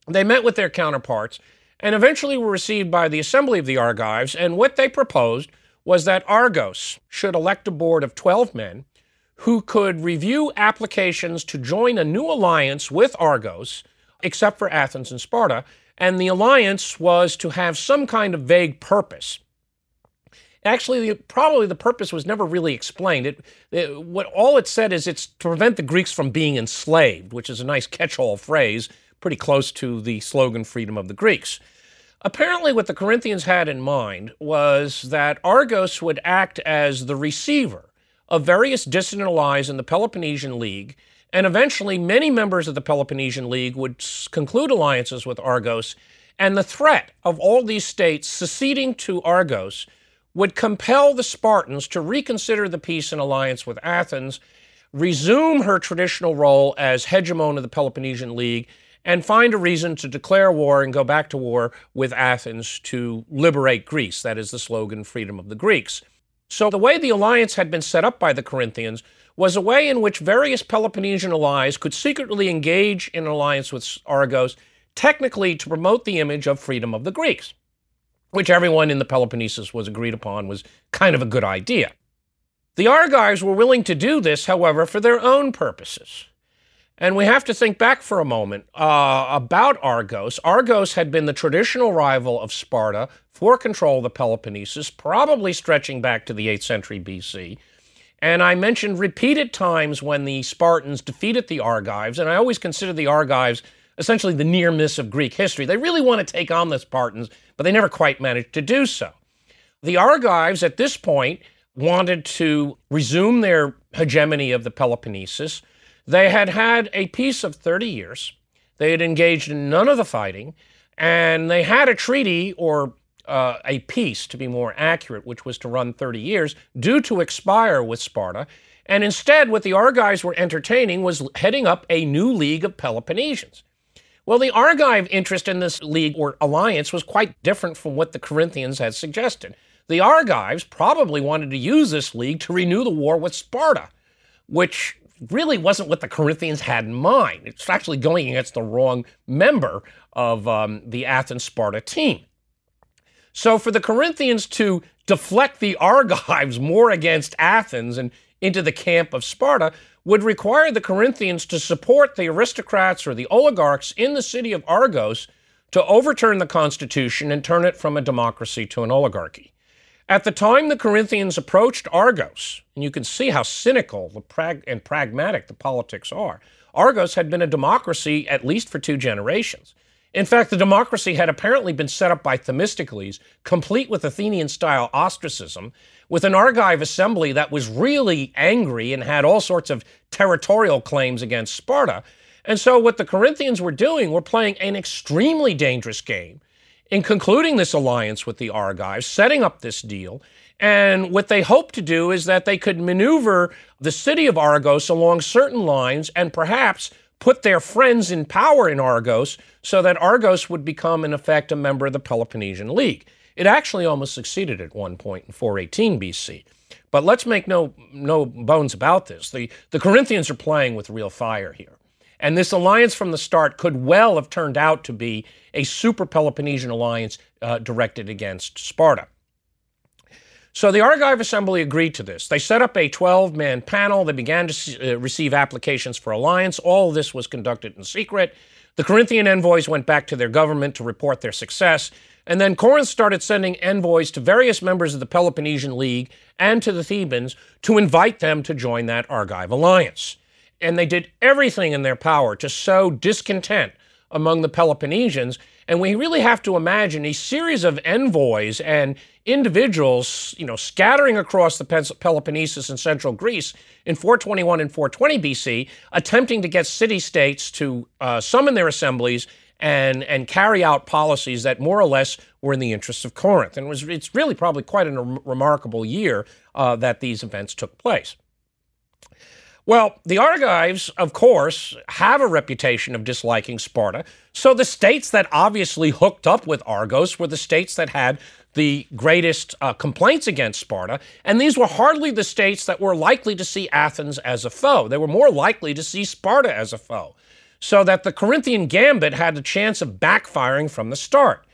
They met with their counterparts and eventually were received by the Assembly of the Argives, and what they proposed was that Argos should elect a board of 12 men who could review applications to join a new alliance with Argos, except for Athens and Sparta, and the alliance was to have some kind of vague purpose. Actually, probably the purpose was never really explained. All it said is it's to prevent the Greeks from being enslaved, which is a nice catch-all phrase, pretty close to the slogan, freedom of the Greeks. Apparently, what the Corinthians had in mind was that Argos would act as the receiver of various dissident allies in the Peloponnesian League, and eventually many members of the Peloponnesian League would conclude alliances with Argos, and the threat of all these states seceding to Argos would compel the Spartans to reconsider the peace and alliance with Athens, resume her traditional role as hegemon of the Peloponnesian League, and find a reason to declare war and go back to war with Athens to liberate Greece. That is the slogan, freedom of the Greeks. So the way the alliance had been set up by the Corinthians was a way in which various Peloponnesian allies could secretly engage in an alliance with Argos, technically to promote the image of freedom of the Greeks, which everyone in the Peloponnesus was agreed upon was kind of a good idea. The Argives were willing to do this, however, for their own purposes. And we have to think back for a moment about Argos. Argos had been the traditional rival of Sparta for control of the Peloponnesus, probably stretching back to the 8th century BC. And I mentioned repeated times when the Spartans defeated the Argives, and I always consider the Argives essentially the near miss of Greek history. They really want to take on the Spartans, but they never quite managed to do so. The Argives at this point wanted to resume their hegemony of the Peloponnesus. They had had a peace of 30 years. They had engaged in none of the fighting, and they had a treaty, or a peace to be more accurate, which was to run 30 years, due to expire with Sparta. And instead, what the Argives were entertaining was heading up a new league of Peloponnesians. Well, the Argive interest in this league or alliance was quite different from what the Corinthians had suggested. The Argives probably wanted to use this league to renew the war with Sparta, which really wasn't what the Corinthians had in mind. It's actually going against the wrong member of the Athens-Sparta team. So for the Corinthians to deflect the Argives more against Athens and into the camp of Sparta would require the Corinthians to support the aristocrats or the oligarchs in the city of Argos to overturn the constitution and turn it from a democracy to an oligarchy. At the time the Corinthians approached Argos, and you can see how cynical and pragmatic the politics are, Argos had been a democracy at least for 2 generations. In fact, the democracy had apparently been set up by Themistocles, complete with Athenian-style ostracism, with an Argive assembly that was really angry and had all sorts of territorial claims against Sparta. And so what the Corinthians were doing were playing an extremely dangerous game in concluding this alliance with the Argives, setting up this deal. And what they hoped to do is that they could maneuver the city of Argos along certain lines and perhaps put their friends in power in Argos so that Argos would become, in effect, a member of the Peloponnesian League. It actually almost succeeded at one point in 418 BC. But let's make no bones about this. The Corinthians are playing with real fire here. And this alliance from the start could well have turned out to be a super Peloponnesian alliance directed against Sparta. So the Argive assembly agreed to this. They set up a 12-man panel. They began to receive applications for alliance. All of this was conducted in secret. The Corinthian envoys went back to their government to report their success. And then Corinth started sending envoys to various members of the Peloponnesian League and to the Thebans to invite them to join that Argive alliance. And they did everything in their power to sow discontent among the Peloponnesians. And we really have to imagine a series of envoys and individuals, scattering across the Peloponnesus and central Greece in 421 and 420 BC, attempting to get city-states to summon their assemblies and carry out policies that more or less were in the interests of Corinth. And it's really probably quite a remarkable year that these events took place. Well, the Argives, of course, have a reputation of disliking Sparta. So the states that obviously hooked up with Argos were the states that had the greatest complaints against Sparta. And these were hardly the states that were likely to see Athens as a foe. They were more likely to see Sparta as a foe. so that the Corinthian gambit had a chance of backfiring from the start.